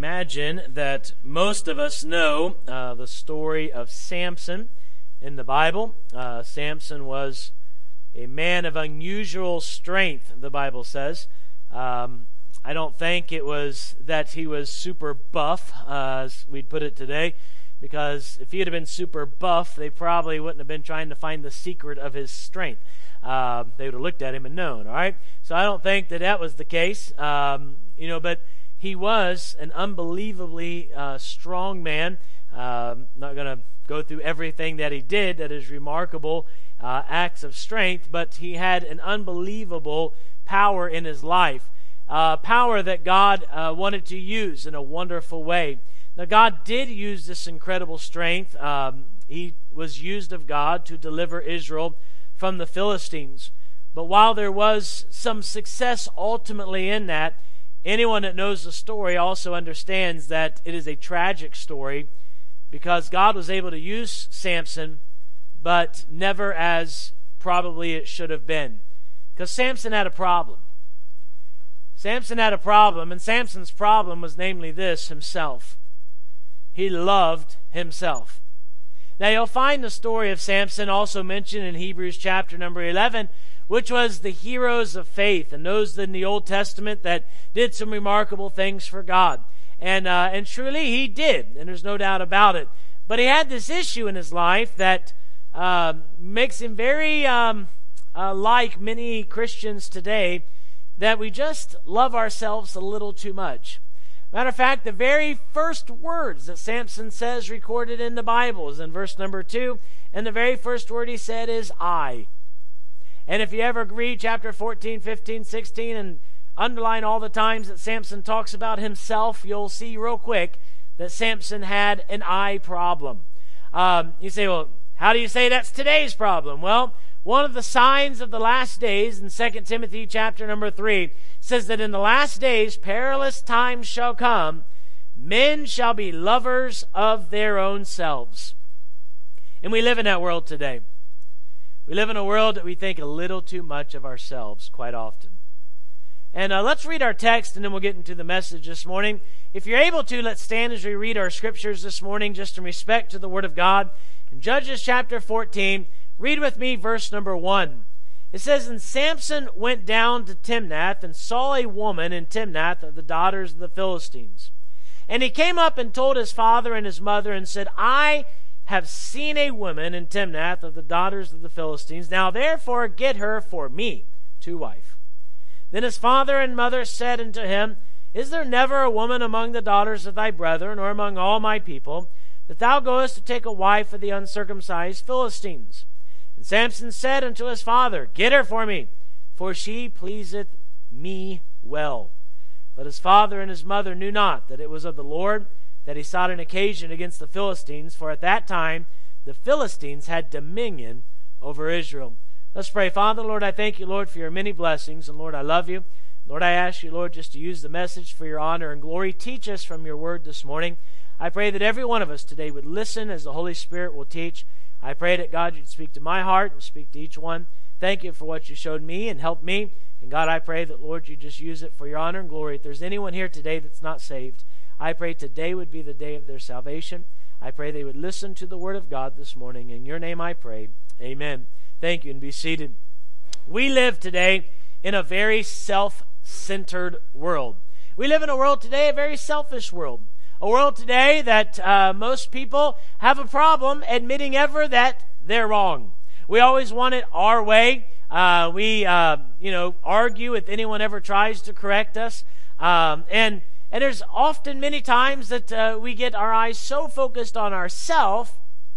imagine that most of us know the story of Samson in the Bible. Samson was a man of unusual strength, the Bible says. I don't think it was that he was super buff, as we'd put it today, because if he had been super buff, they probably wouldn't have been trying to find the secret of his strength. They would have looked at him and known, all right? So I don't think that was the case, but he was an unbelievably strong man. Not going to go through everything that he did that is remarkable acts of strength, but he had an unbelievable power in his life, power that God wanted to use in a wonderful way. Now, God did use this incredible strength. He was used of God to deliver Israel from the Philistines. But while there was some success ultimately in that, anyone that knows the story also understands that it is a tragic story, because God was able to use Samson, but never as probably it should have been. Because Samson had a problem. Samson had a problem, and Samson's problem was namely this: himself. He loved himself. Now you'll find the story of Samson also mentioned in Hebrews chapter number 11, which was the heroes of faith, and those in the Old Testament that did some remarkable things for God. And truly he did, and there's no doubt about it. But he had this issue in his life that makes him very like many Christians today, that we just love ourselves a little too much. Matter of fact, the very first words that Samson says recorded in the Bible is in verse number 2, and the very first word he said is I. And if you ever read chapter 14, 15, 16, and underline all the times that Samson talks about himself, you'll see real quick that Samson had an I problem. You say, well, how do you say that's today's problem? Well, one of the signs of the last days in 2 Timothy chapter number 3 says that in the last days perilous times shall come. Men shall be lovers of their own selves. And we live in that world today. We live in a world that we think a little too much of ourselves quite often. And let's read our text, and then we'll get into the message this morning. If you're able to, let's stand as we read our scriptures this morning, just in respect to the Word of God. In Judges chapter 14, read with me verse number 1. It says, And Samson went down to Timnath, and saw a woman in Timnath of the daughters of the Philistines. And he came up and told his father and his mother, and said, I have seen a woman in Timnath of the daughters of the Philistines. Now therefore get her for me to wife. Then his father and mother said unto him, Is there never a woman among the daughters of thy brethren, or among all my people, that thou goest to take a wife of the uncircumcised Philistines? And Samson said unto his father, Get her for me, for she pleaseth me well. But his father and his mother knew not that it was of the Lord that he sought an occasion against the Philistines, for at that time the Philistines had dominion over Israel. Let's pray. Father, Lord, I thank you, Lord, for your many blessings, and Lord, I love you. Lord, I ask you, Lord, just to use the message for your honor and glory. Teach us from your word this morning. I pray that every one of us today would listen as the Holy Spirit will teach. I pray that, God, you'd speak to my heart and speak to each one. Thank you for what you showed me and helped me. And God, I pray that, Lord, you just use it for your honor and glory. If there's anyone here today that's not saved, I pray today would be the day of their salvation. I pray they would listen to the word of God this morning. In your name I pray. Amen. Thank you, and be seated. We live today in a very self-centered world. We live in a world today, a very selfish world. A world today that most people have a problem admitting ever that they're wrong. We always want it our way. We argue if anyone ever tries to correct us. And there's often many times that we get our eyes so focused on ourselves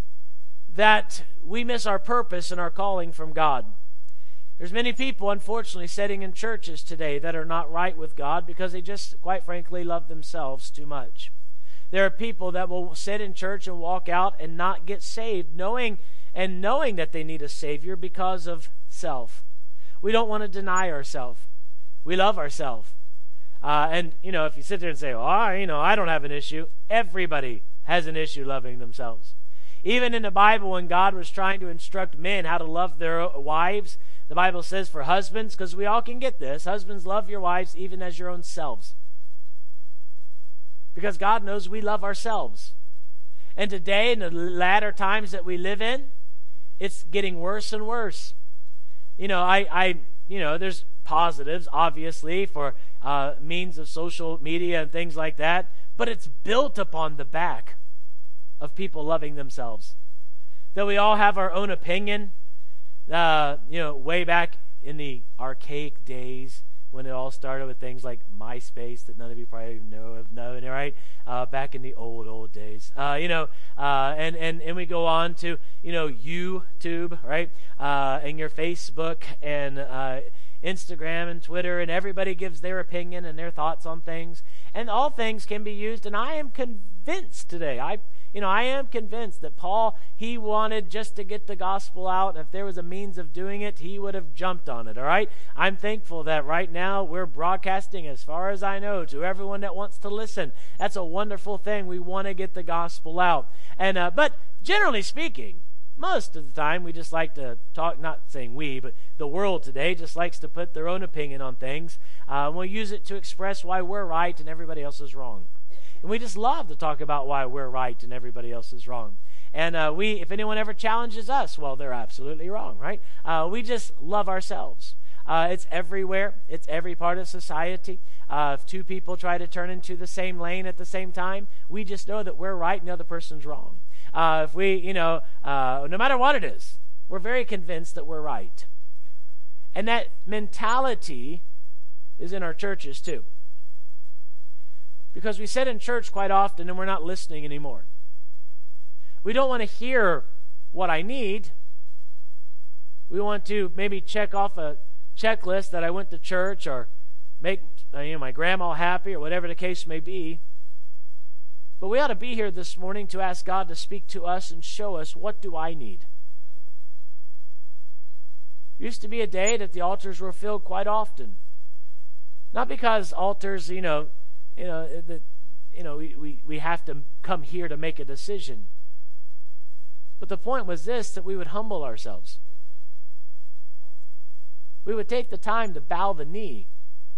that we miss our purpose and our calling from God. There's many people, unfortunately, sitting in churches today that are not right with God because they just, quite frankly, love themselves too much. There are people that will sit in church and walk out and not get saved, knowing that they need a Savior because of self. We don't want to deny ourselves. We love ourselves. If you sit there and say, I don't have an issue, everybody has an issue loving themselves. Even in the Bible, when God was trying to instruct men how to love their wives, the Bible says for husbands, because we all can get this, husbands, love your wives even as your own selves. Because God knows we love ourselves. And today, in the latter times that we live in, it's getting worse and worse. There's positives, obviously, for means of social media and things like that, but it's built upon the back of people loving themselves. That we all have our own opinion. Way back in the archaic days when it all started with things like MySpace that none of you probably even have known, right? Back in the old days, and we go on to YouTube, right? And your Facebook and Instagram and Twitter, and everybody gives their opinion and their thoughts on things, and all things can be used. And I am convinced today, I am convinced that Paul, he wanted just to get the gospel out, and if there was a means of doing it, he would have jumped on it, all right? I'm thankful that right now we're broadcasting, as far as I know, to everyone that wants to listen. That's a wonderful thing. We want to get the gospel out. And but generally speaking, most of the time we just like to talk, not saying we, but the world today just likes to put their own opinion on things. We'll use it to express why we're right and everybody else is wrong. And we just love to talk about why we're right and everybody else is wrong. And if anyone ever challenges us, well, they're absolutely wrong, right? We just love ourselves. It's everywhere. It's every part of society. If two people try to turn into the same lane at the same time, we just know that we're right and the other person's wrong. If we, no matter what it is, we're very convinced that we're right. And that mentality is in our churches too. Because we sit in church quite often and we're not listening anymore. We don't want to hear what I need. We want to maybe check off a checklist that I went to church, or make my grandma happy, or whatever the case may be. But we ought to be here this morning to ask God to speak to us and show us, what do I need? It used to be a day that the altars were filled quite often. Not because altars, we have to come here to make a decision. But the point was this, that we would humble ourselves. We would take the time to bow the knee.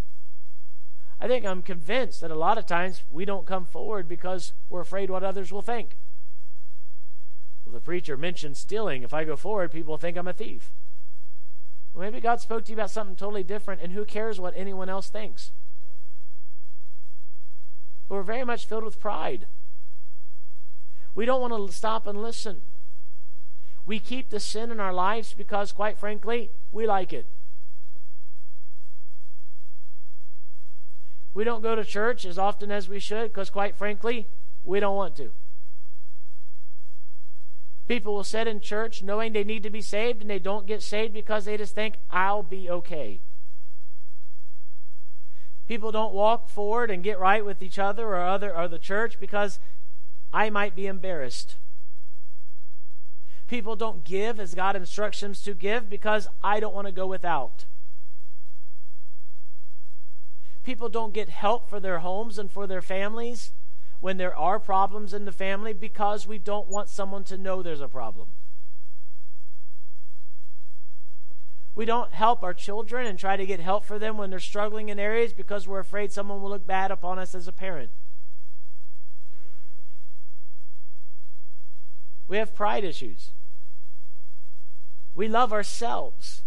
I'm convinced that a lot of times we don't come forward because we're afraid what others will think. Well, the preacher mentioned stealing. If I go forward, people will think I'm a thief. Well, maybe God spoke to you about something totally different, and who cares what anyone else thinks? But we're very much filled with pride. We don't want to stop and listen. We keep the sin in our lives because, quite frankly, we like it. We don't go to church as often as we should because, quite frankly, we don't want to. People will sit in church knowing they need to be saved, and they don't get saved because they just think, I'll be okay. People don't walk forward and get right with each other or the church because I might be embarrassed. People don't give as God instructs them to give because I don't want to go without. People don't get help for their homes and for their families when there are problems in the family because we don't want someone to know there's a problem. We don't help our children and try to get help for them when they're struggling in areas because we're afraid someone will look bad upon us as a parent. We have pride issues. We love ourselves.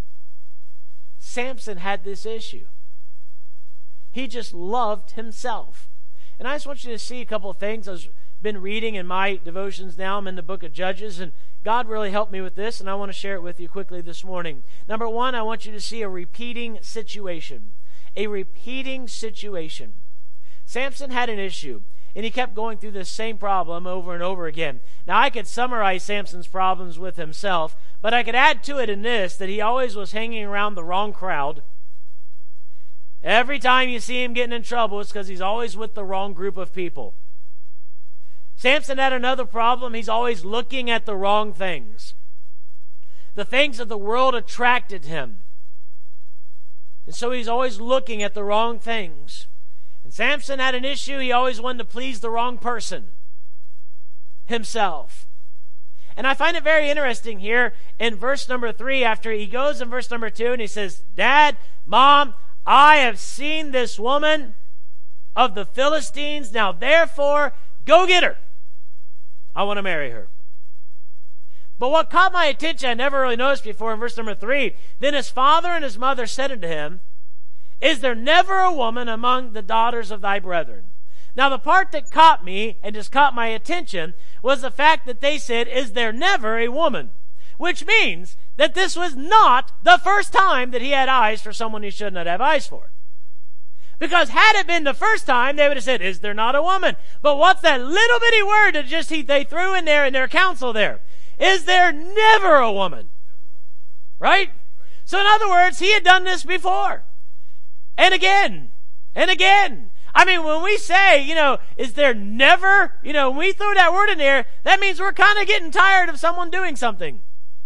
Samson had this issue. He just loved himself. And I just want you to see a couple of things. I've been reading in my devotions now. I'm in the book of Judges, and God really helped me with this, and I want to share it with you quickly this morning. Number one, I want you to see a repeating situation. A repeating situation. Samson had an issue, and he kept going through this same problem over and over again. Now, I could summarize Samson's problems with himself, but I could add to it in this, that he always was hanging around the wrong crowd. Every time you see him getting in trouble, it's because he's always with the wrong group of people. Samson had another problem. He's always looking at the wrong things. The things of the world attracted him. And so he's always looking at the wrong things. And Samson had an issue. He always wanted to please the wrong person. Himself. And I find it very interesting here in verse number 3, after he goes in verse number 2 and he says, Dad, Mom, I have seen this woman of the Philistines. Now therefore, go get her. I want to marry her. But what caught my attention, I never really noticed before, in verse number 3, then his father and his mother said unto him, is there never a woman among the daughters of thy brethren? Now the part that caught me and just caught my attention was the fact that they said, is there never a woman? Which means that this was not the first time that he had eyes for someone he should not have eyes for. Because had it been the first time, they would have said, is there not a woman? But what's that little bitty word that they threw in there in their counsel there? Is there never a woman? Right? So in other words, he had done this before. And again. And again. I mean, when we say, is there never, when we throw that word in there, that means we're kind of getting tired of someone doing something.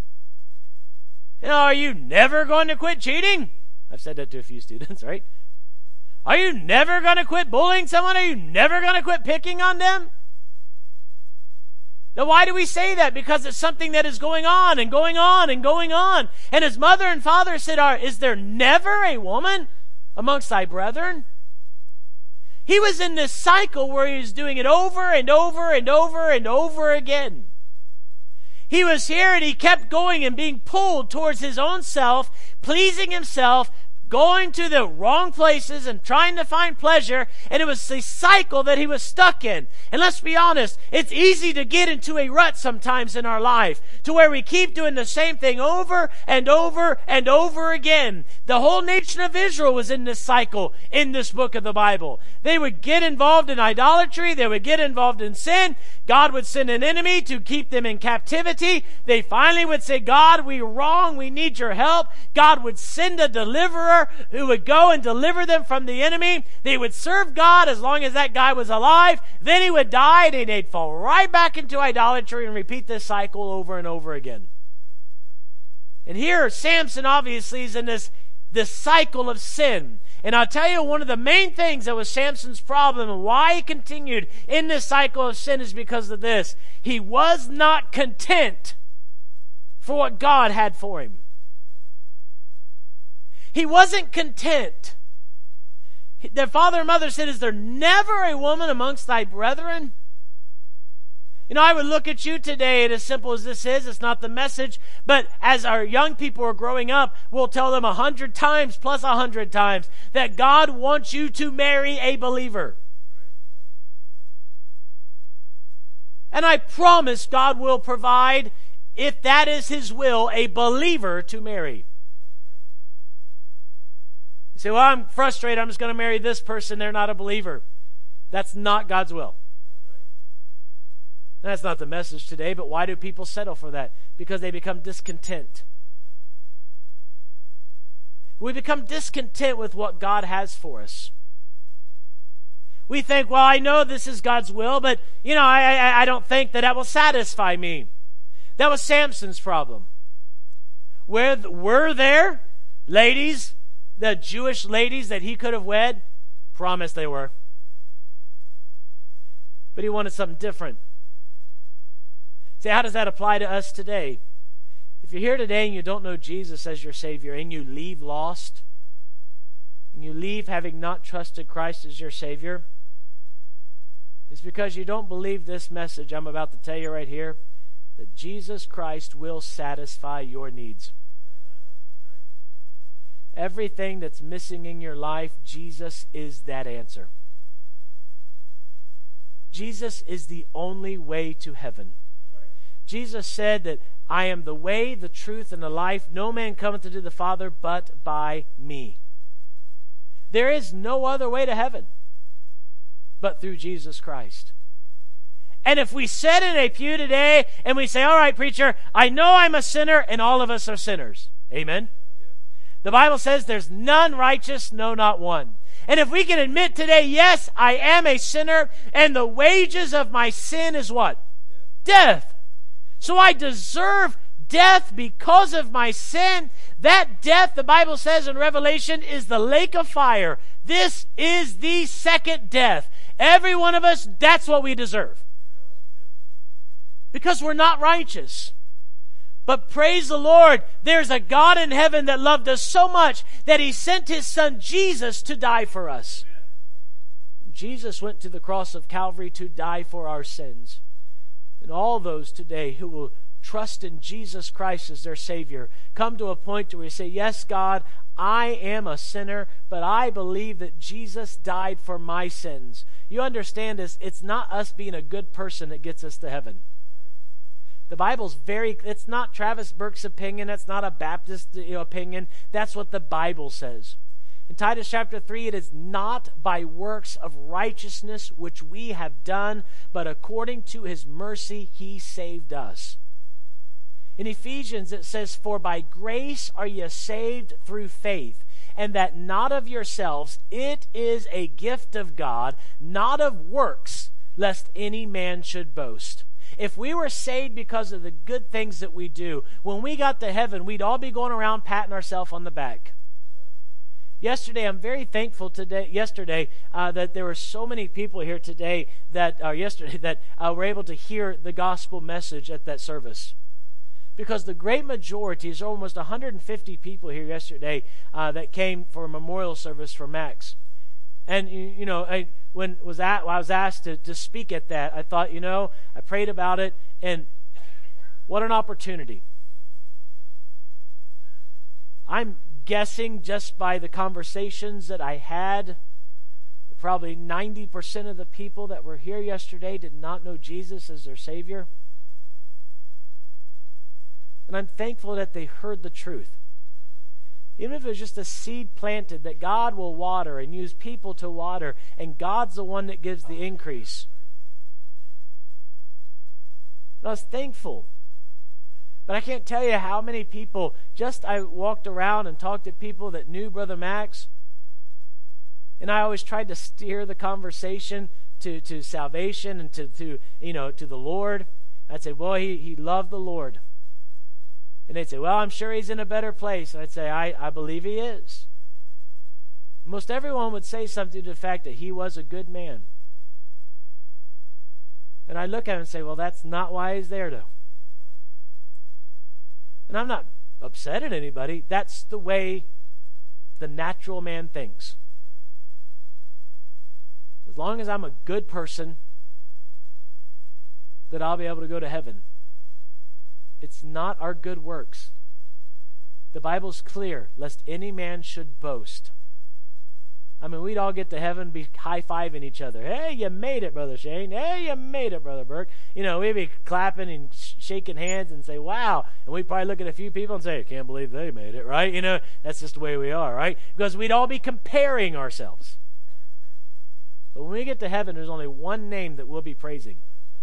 Are you never going to quit cheating? I've said that to a few students, right? Are you never going to quit bullying someone? Are you never going to quit picking on them? Now, why do we say that? Because it's something that is going on and going on and going on. And his mother and father said, is there never a woman amongst thy brethren? He was in this cycle where he was doing it over and over and over and over again. He was here and he kept going and being pulled towards his own self, pleasing himself, going to the wrong places and trying to find pleasure, and it was a cycle that he was stuck in. And let's be honest, it's easy to get into a rut sometimes in our life, to where we keep doing the same thing over and over and over again. The whole nation of Israel was in this cycle in this book of the Bible. They would get involved in idolatry, they would get involved in sin. God would send an enemy to keep them in captivity. They finally would say, God, we're wrong, we need your help. God would send a deliverer who would go and deliver them from the enemy. They would serve God as long as that guy was alive. Then he would die and they'd fall right back into idolatry and repeat this cycle over and over again. And here Samson obviously is in this cycle of sin. And I'll tell you, one of the main things that was Samson's problem and why he continued in this cycle of sin is because of this. He was not content for what God had for him. He wasn't content. Their father and mother said, is there never a woman amongst thy brethren? I would look at you today, and as simple as this is, it's not the message, but as our young people are growing up, we'll tell them 100 times plus 100 times that God wants you to marry a believer. And I promise God will provide, if that is his will, a believer to marry. You say, well, I'm frustrated, I'm just going to marry this person, they're not a believer. That's not God's will. That's not the message today, but why do people settle for that? Because they become discontent. We become discontent with what God has for us. We think, well, I know this is God's will, but, I don't think that will satisfy me. That was Samson's problem. Were there ladies, the Jewish ladies that he could have wed? Promise they were. But he wanted something different. See, how does that apply to us today? If you're here today and you don't know Jesus as your Savior and you leave lost, and you leave having not trusted Christ as your Savior, it's because you don't believe this message I'm about to tell you right here, that Jesus Christ will satisfy your needs. Everything that's missing in your life, Jesus is that answer. Jesus is the only way to heaven. Jesus said that I am the way, the truth, and the life. No man cometh unto the Father but by me. There is no other way to heaven but through Jesus Christ. And if we sit in a pew today and we say, all right, preacher, I know I'm a sinner and all of us are sinners. Amen? The Bible says there's none righteous, no, not one. And if we can admit today, yes, I am a sinner and the wages of my sin is what? Death. So I deserve death because of my sin. That death, the Bible says in Revelation, is the lake of fire. This is the second death. Every one of us, that's what we deserve. Because we're not righteous. But praise the Lord, there's a God in heaven that loved us so much that He sent His Son Jesus to die for us. Jesus went to the cross of Calvary to die for our sins. And all those today who will trust in Jesus Christ as their Savior come to a point where we say, yes, God, I am a sinner, but I believe that Jesus died for my sins. You understand this? It's not us being a good person that gets us to heaven. The Bible's it's not Travis Burke's opinion. That's not a Baptist opinion. That's what the Bible says. In Titus chapter 3, it is not by works of righteousness which we have done, but according to his mercy he saved us. In Ephesians it says, for by grace are ye saved through faith, and that not of yourselves, it is a gift of God, not of works, lest any man should boast. If we were saved because of the good things that we do, when we got to heaven, we'd all be going around patting ourselves on the back. Yesterday, I'm very thankful that there were so many people here today that were able to hear the gospel message at that service. Because the great majority, there's almost 150 people here yesterday that came for a memorial service for Max. And, when I was asked to speak at that, I thought, I prayed about it, and what an opportunity. I'm guessing just by the conversations that I had, probably 90% of the people that were here yesterday did not know Jesus as their Savior. And I'm thankful that they heard the truth. Even if it was just a seed planted, that God will water and use people to water, and God's the one that gives the increase. And I was thankful. But I can't tell you how many people, I walked around and talked to people that knew Brother Max, and I always tried to steer the conversation to salvation and to the Lord. I'd say, boy, he loved the Lord. And they'd say, well, I'm sure he's in a better place. And I'd say, I believe he is. Most everyone would say something to the fact that he was a good man. And I look at him and say, well, that's not why he's there, though. And I'm not upset at anybody. That's the way the natural man thinks. As long as I'm a good person, that I'll be able to go to heaven. It's not our good works. The Bible's clear, lest any man should boast. I mean, we'd all get to heaven, be high-fiving each other. Hey, you made it, Brother Shane. Hey, you made it, Brother Burke. We'd be clapping and shaking hands and say, wow. And we'd probably look at a few people and say, I can't believe they made it, right? That's just the way we are, right? Because we'd all be comparing ourselves. But when we get to heaven, there's only one name that we'll be praising.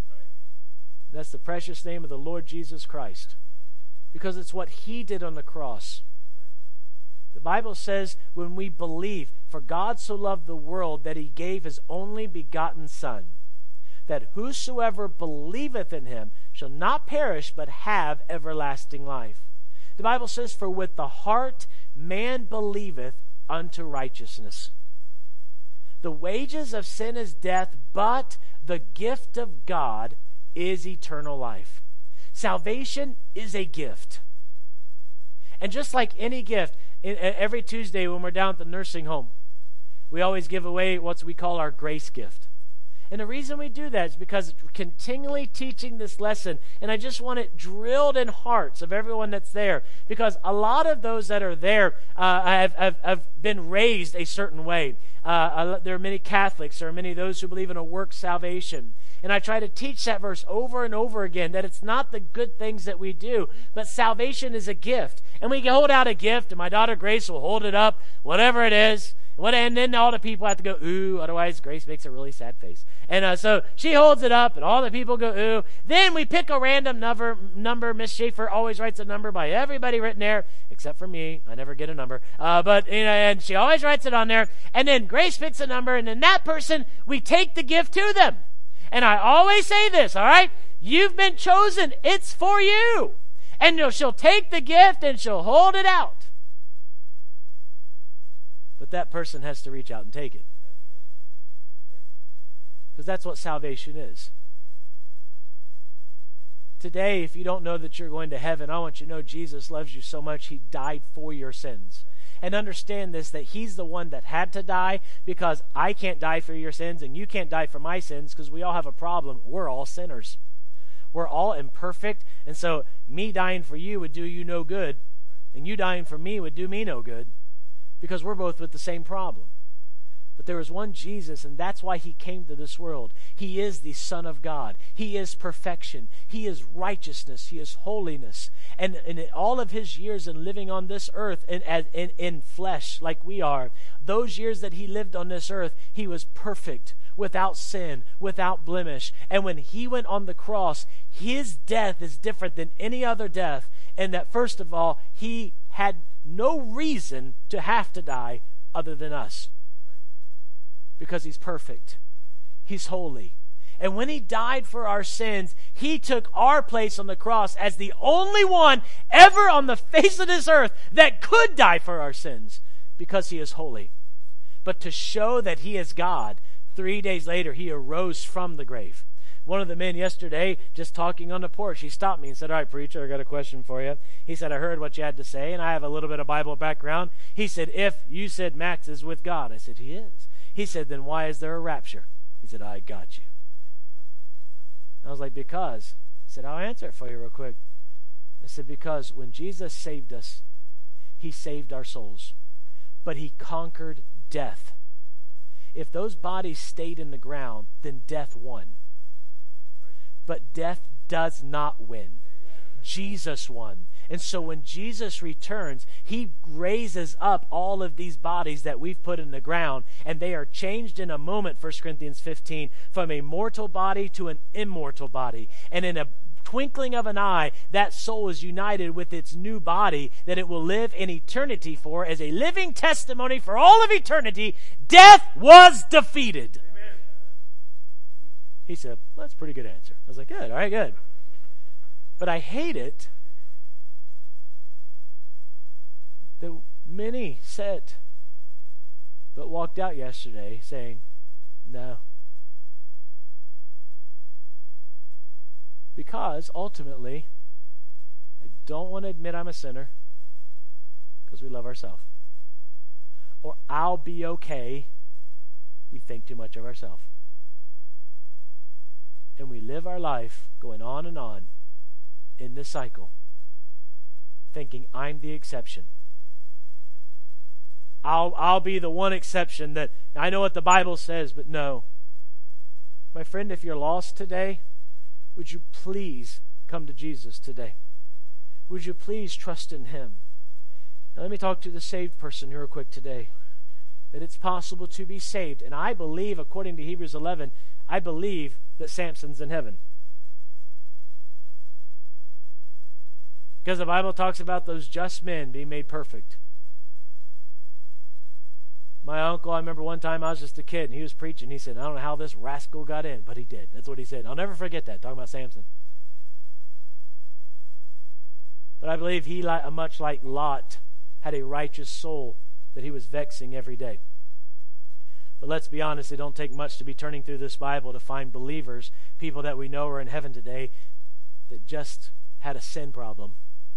That's the precious name of the Lord Jesus Christ. Because it's what he did on the cross. The Bible says when we believe, for God so loved the world that he gave his only begotten Son, that whosoever believeth in him shall not perish but have everlasting life. The Bible says, for with the heart man believeth unto righteousness. The wages of sin is death, but the gift of God is eternal life. Salvation is a gift. And just like any gift, every Tuesday when we're down at the nursing home, we always give away what we call our grace gift. And the reason we do that is because we're continually teaching this lesson, and I just want it drilled in hearts of everyone that's there, because a lot of those that are there have been raised a certain way. There are many Catholics, there are many of those who believe in a work salvation. And I try to teach that verse over and over again, that it's not the good things that we do, but salvation is a gift. And we can hold out a gift, and my daughter Grace will hold it up, whatever it is, and then all the people have to go, ooh, otherwise Grace makes a really sad face. And so she holds it up, and all the people go, ooh. Then we pick a random number. Miss Schaefer always writes a number by everybody written there, except for me. I never get a number. And she always writes it on there. And then Grace picks a number, and then that person, we take the gift to them. And I always say this, all right? You've been chosen. It's for you. And she'll take the gift, and she'll hold it out. But that person has to reach out and take it. Because that's what salvation is. Today, if you don't know that you're going to heaven, I want you to know Jesus loves you so much, he died for your sins. and understand this, that he's the one that had to die, because I can't die for your sins and you can't die for my sins, because we all have a problem. We're all sinners. We're all imperfect, and so me dying for you would do you no good, and you dying for me would do me no good, because we're both with the same problem. But there is one Jesus, and that's why he came to this world. He is the Son of God. He is perfection. He is righteousness. He is holiness. And in all of his years in living on this earth in flesh like we are, those years that he lived on this earth, he was perfect, without sin, without blemish. And when he went on the cross, his death is different than any other death, in that, first of all, he had no reason to have to die other than us. Because he's perfect. He's holy. And when he died for our sins, he took our place on the cross as the only one ever on the face of this earth that could die for our sins, because he is holy. But to show that he is God, 3 days later he arose from the grave. One of the men yesterday, just talking on the porch, he stopped me and said, "All right, preacher, I got a question for you." He said, "I heard what you had to say, and I have a little bit of Bible background." He said, "If you said Max is with God." I said, "He is." He said, "Then why is there a rapture?" He said, "I got you." I was like, "Because." He said, "I'll answer it for you real quick." I said, "Because when Jesus saved us, he saved our souls, but he conquered death. If those bodies stayed in the ground, then death won. But death does not win. Jesus won. And so when Jesus returns, he raises up all of these bodies that we've put in the ground, and they are changed in a moment, 1 Corinthians 15, from a mortal body to an immortal body. And in a twinkling of an eye, that soul is united with its new body that it will live in eternity for, as a living testimony for all of eternity. Death was defeated. Amen. He said, "Well, that's a pretty good answer." I was like, "Good, all right, good." But I hate it that many sat but walked out yesterday saying, "No." Because ultimately, I don't want to admit I'm a sinner, because we love ourselves. Or I'll be okay, we think too much of ourselves. And we live our life going on and on in this cycle, thinking I'm the exception. I'll be the one exception that I know what the Bible says, but no. My friend, if you're lost today, would you please come to Jesus today? Would you please trust in him? Now let me talk to the saved person here real quick today. That it's possible to be saved. And I believe, according to Hebrews 11, I believe that Samson's in heaven. Because the Bible talks about those just men being made perfect. My uncle, I remember one time I was just a kid and he was preaching. He said, "I don't know how this rascal got in, but he did." That's what he said. I'll never forget that, talking about Samson. But I believe he, much like Lot, had a righteous soul that he was vexing every day. But let's be honest, it don't take much to be turning through this Bible to find believers, people that we know are in heaven today, that just had a sin problem.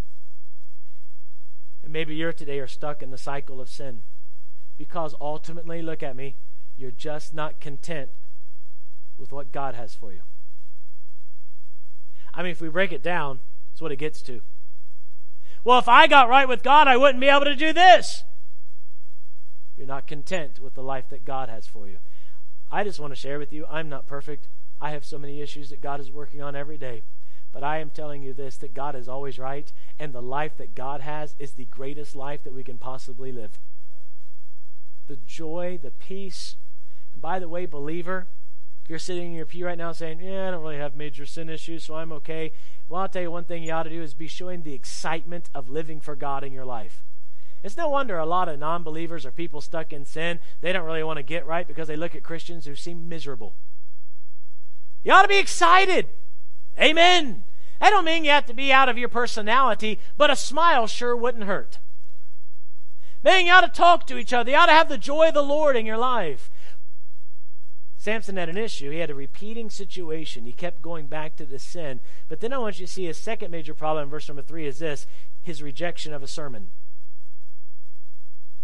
And maybe you're today are stuck in the cycle of sin. Because ultimately, look at me, you're just not content with what God has for you. I mean, if we break it down, that's what it gets to. Well, if I got right with God, I wouldn't be able to do this. You're not content with the life that God has for you. I just want to share with you, I'm not perfect. I have so many issues that God is working on every day. But I am telling you this, that God is always right, and the life that God has is the greatest life that we can possibly live. The joy, the peace. And by the way, believer, if you're sitting in your pew right now saying, "Yeah, I don't really have major sin issues, so I'm okay." Well, I'll tell you one thing you ought to do is be showing the excitement of living for God in your life. It's no wonder a lot of non-believers or people stuck in sin, they don't really want to get right because they look at Christians who seem miserable. You ought to be excited. Amen. That don't mean you have to be out of your personality, but a smile sure wouldn't hurt. Man, you ought to talk to each other. You ought to have the joy of the Lord in your life. Samson had an issue. He had a repeating situation. He kept going back to the sin. But then I want you to see his second major problem in verse number 3 is this: his rejection of a sermon.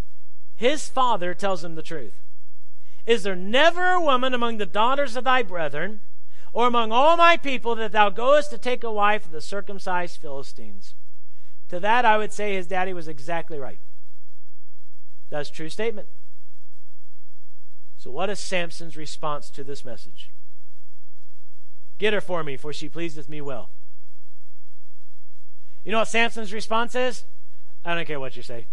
his father tells him the truth. Is there never a woman among the daughters of thy brethren, or among all my people, that thou goest to take a wife of the circumcised Philistines? To that I would say his daddy was exactly right. That's a true statement. So what is Samson's response to this message? Get her for me, for she pleaseth me well. You know what Samson's response is? I don't care what you say.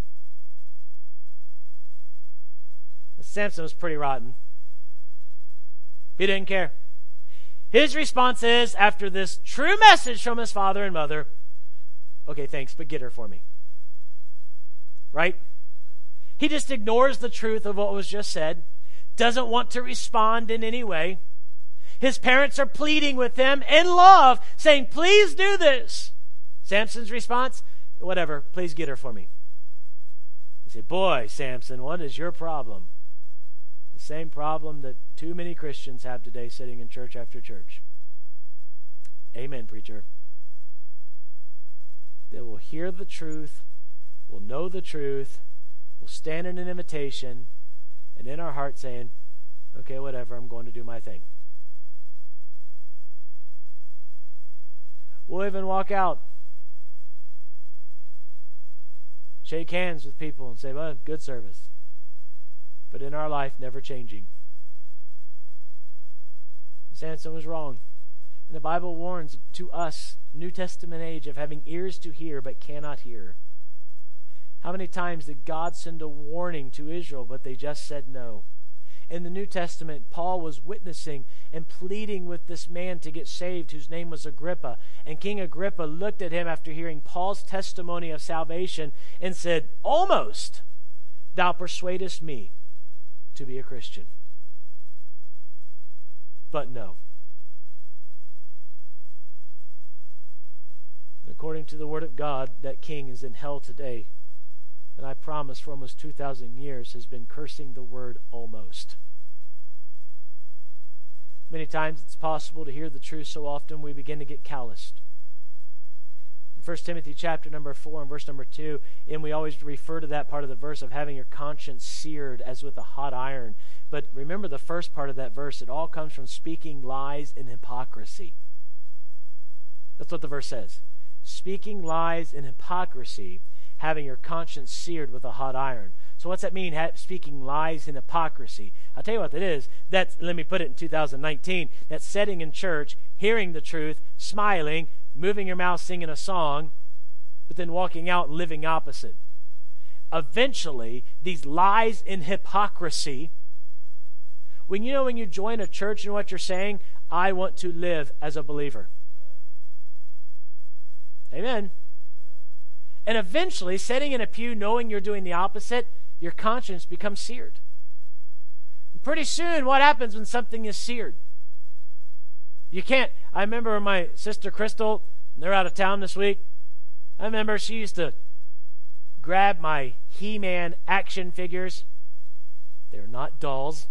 Samson was pretty rotten. He didn't care. His response is, after this true message from his father and mother, okay, thanks, but get her for me. Right? He just ignores the truth of what was just said, doesn't want to respond in any way. His parents are pleading with him in love, saying, please do this. Samson's response, whatever, please get her for me. You say, boy, Samson, what is your problem? The same problem that too many Christians have today sitting in church after church. Amen, preacher. They will hear the truth, will know the truth, will stand in an invitation, and in our heart saying, okay, whatever, I'm going to do my thing. We'll even walk out, shake hands with people and say, well, good service. But in our life, never changing. Samson was wrong. And the Bible warns to us, New Testament age, of having ears to hear but cannot hear. How many times did God send a warning to Israel, but they just said no? In the New Testament, Paul was witnessing and pleading with this man to get saved, whose name was Agrippa. And King Agrippa looked at him after hearing Paul's testimony of salvation and said, almost, thou persuadest me to be a Christian. But no. And according to the Word of God, that king is in hell today. And I promise for almost 2,000 years has been cursing the word almost. Many times it's possible to hear the truth so often we begin to get calloused. In 1 Timothy chapter number 4 and verse number 2, and we always refer to that part of the verse of having your conscience seared as with a hot iron. But remember the first part of that verse, it all comes from speaking lies and hypocrisy. That's what the verse says. Speaking lies and hypocrisy, having your conscience seared with a hot iron. So what's that mean, speaking lies and hypocrisy? I'll tell you what that is. That's, let me put it in 2019, that's sitting in church, hearing the truth, smiling, moving your mouth, singing a song, but then walking out and living opposite. Eventually, these lies and hypocrisy, when you join a church and what you're saying, I want to live as a believer. Amen. And eventually, sitting in a pew knowing you're doing the opposite, your conscience becomes seared. And pretty soon, what happens when something is seared? You can't. I remember my sister Crystal, they're out of town this week. I remember she used to grab my He-Man action figures. They're not dolls.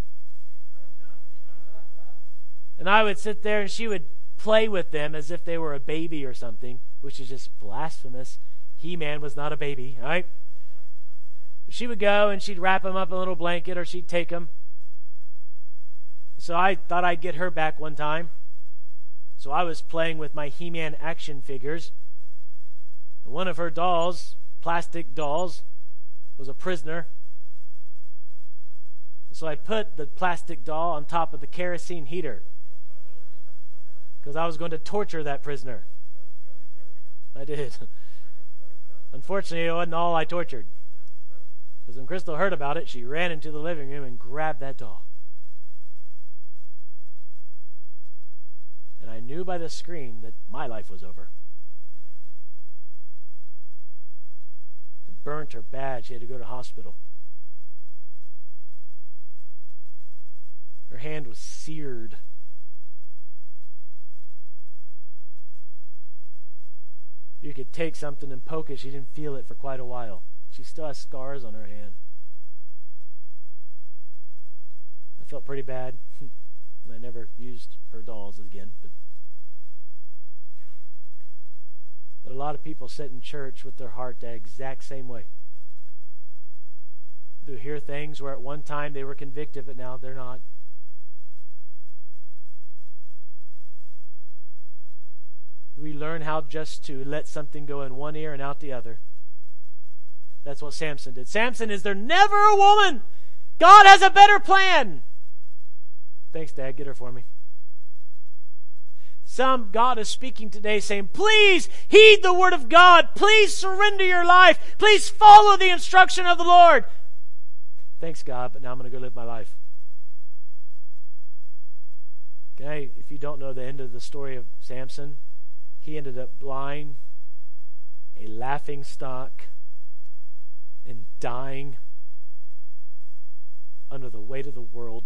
And I would sit there and she would play with them as if they were a baby or something, which is just blasphemous. He-Man was not a baby, all right? She would go and she'd wrap him up in a little blanket or she'd take him. So I thought I'd get her back one time. So I was playing with my He-Man action figures. And one of her dolls, plastic dolls, was a prisoner. So I put the plastic doll on top of the kerosene heater because I was going to torture that prisoner. I did. Unfortunately, it wasn't all I tortured. Because when Crystal heard about it, she ran into the living room and grabbed that doll. And I knew by the scream that my life was over. It burnt her bad. She had to go to hospital. Her hand was seared. You could take something and poke it. She didn't feel it for quite a while. She still has scars on her hand. I felt pretty bad. I never used her dolls again. But a lot of people sit in church with their heart the exact same way. who hear things where at one time they were convicted, but now they're not. We learn how just to let something go in one ear and out the other. That's what Samson did. Samson is there never a woman. God has a better plan. Thanks, Dad. Get her for me. God is speaking today saying, please heed the word of God. Please surrender your life. Please follow the instruction of the Lord. Thanks, God, but now I'm going to go live my life. Okay, if you don't know the end of the story of Samson, he ended up blind, a laughing stock, and dying under the weight of the world.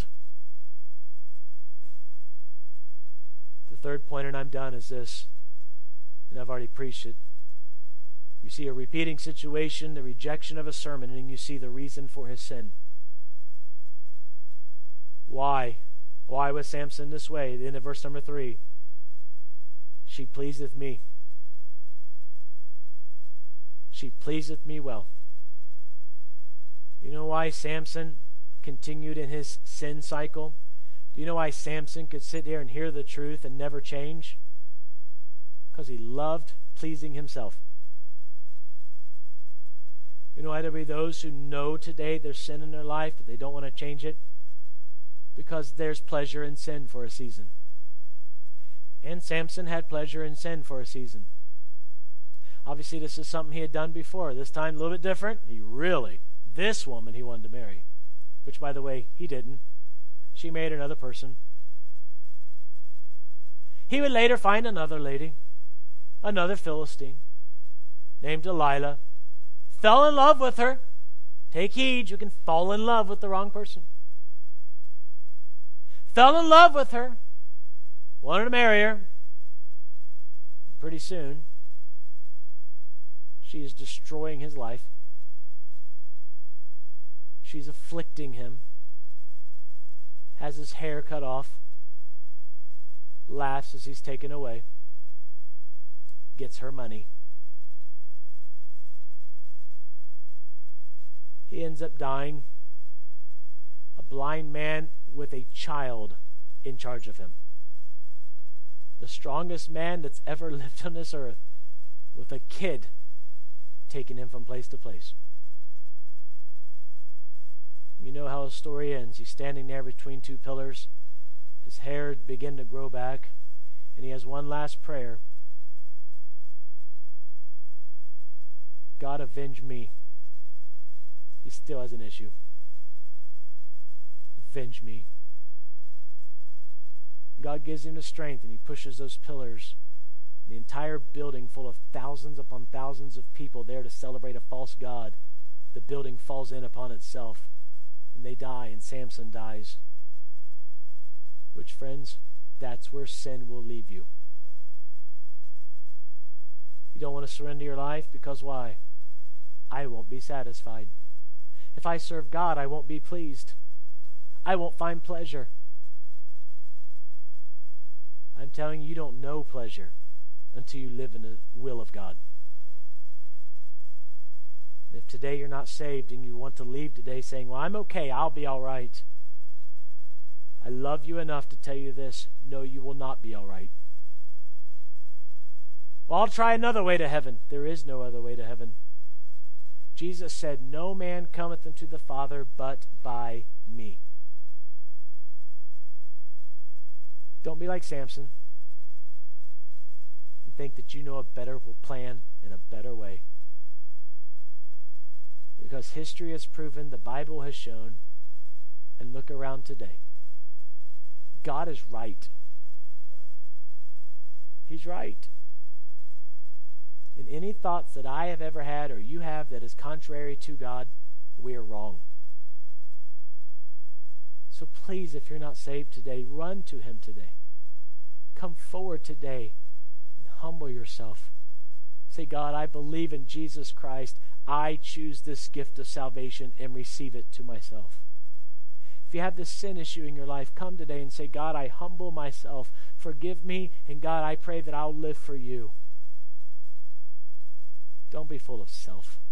The third point, and I'm done, is this, and I've already preached it. You see a repeating situation, the rejection of a sermon, and you see the reason for his sin. Why? Why was Samson this way? The end of verse number 3. She pleaseth me. She pleaseth me well. You know why Samson continued in his sin cycle? Do you know why Samson could sit here and hear the truth and never change? Because he loved pleasing himself. You know why there be those who know today there's sin in their life, but they don't want to change it? Because there's pleasure in sin for a season. And Samson had pleasure in sin for a season. Obviously, this is something he had done before. This time, a little bit different. This woman he wanted to marry. Which, by the way, he didn't. She married another person. He would later find another lady, another Philistine, named Delilah. Fell in love with her. Take heed, you can fall in love with the wrong person. Fell in love with her. Wanted to marry her. Pretty soon, she is destroying his life. She's afflicting him. Has his hair cut off. Laughs as he's taken away. Gets her money. He ends up dying. A blind man with a child in charge of him. The strongest man that's ever lived on this earth, with a kid taking him from place to place. You know how his story ends. He's standing there between two pillars. His hair began to grow back, and he has one last prayer. God, avenge me. He still has an issue. Avenge me. God gives him the strength, and he pushes those pillars. The entire building full of thousands upon thousands of people there to celebrate a false god. The building falls in upon itself, and they die, and Samson dies. Which, friends, that's where sin will leave you. You don't want to surrender your life because why? I won't be satisfied. If I serve God, I won't be pleased. I won't find pleasure. I'm telling you, you don't know pleasure until you live in the will of God. If today you're not saved and you want to leave today saying, well, I'm okay, I'll be all right. I love you enough to tell you this. No, you will not be all right. Well, I'll try another way to heaven. There is no other way to heaven. Jesus said, no man cometh unto the Father but by me. Don't be like Samson and think that you know a better plan and a better way. Because history has proven, the Bible has shown, and look around today. God is right. He's right. And any thoughts that I have ever had or you have that is contrary to God, we are wrong. So please, if you're not saved today, run to him today. Come forward today and humble yourself. Say, God, I believe in Jesus Christ. I choose this gift of salvation and receive it to myself. If you have this sin issue in your life, come today and say, God, I humble myself. Forgive me, and God, I pray that I'll live for you. Don't be full of self.